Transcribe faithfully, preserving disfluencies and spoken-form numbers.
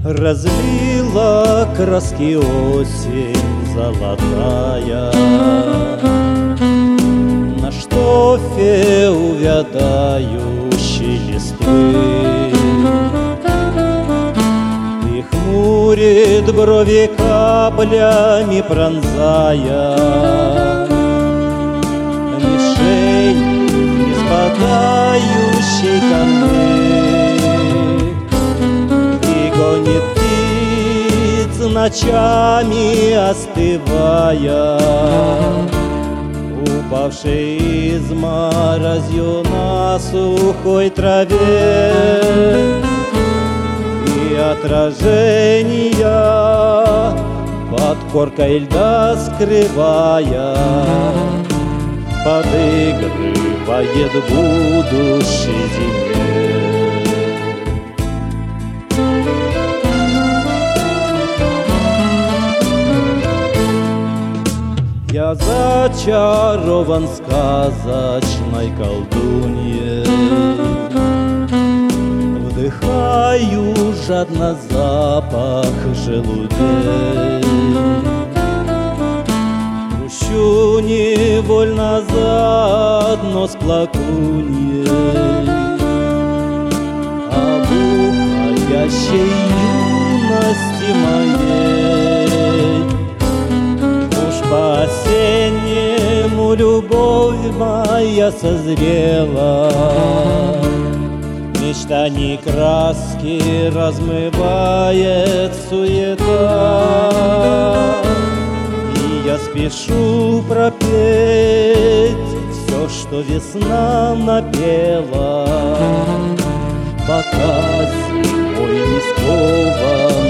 Разлила краски осень золотая, на штофе увядающей листвы, и хмурит брови каплями, пронзая мишень не спадающей канвы. Гонит птиц ночами, остывая, упавшие изморозью на сухой траве, и отражения под коркой льда скрывая, подыгрывает будущей зиме. Я зачарован сказочной колдуньей, вдыхаю жадно запах желудей, пущу невольно заодно с плакуньей об уходящей юности моей. По-осеннему любовь моя созрела, мечтаний краски размывает суета, и я спешу пропеть все, что весна напела, пока зимой не скован